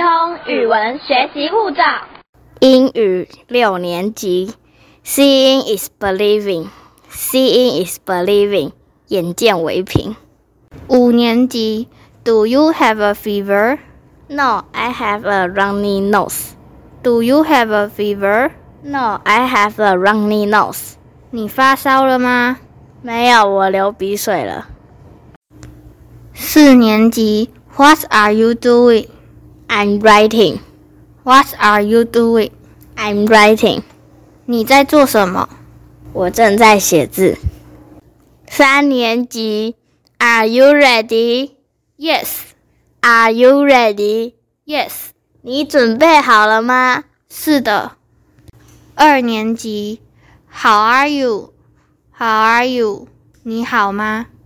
通语文学习护照。 英语6年级 Seeing is believing Seeing is believing 眼见为凭。5年级 Do you have a fever? No, I have a runny nose. Do you have a fever? No, I have a runny nose. 你发烧了吗？没有，我流鼻水了。4年级 What are you doing? I'm writing. What are you doing? I'm writing. 你在做什么？我正在写字。3年级 Are you ready? Yes. Are you ready? Yes. 你准备好了吗？是的。2年级 How are you? How are you? 你好吗？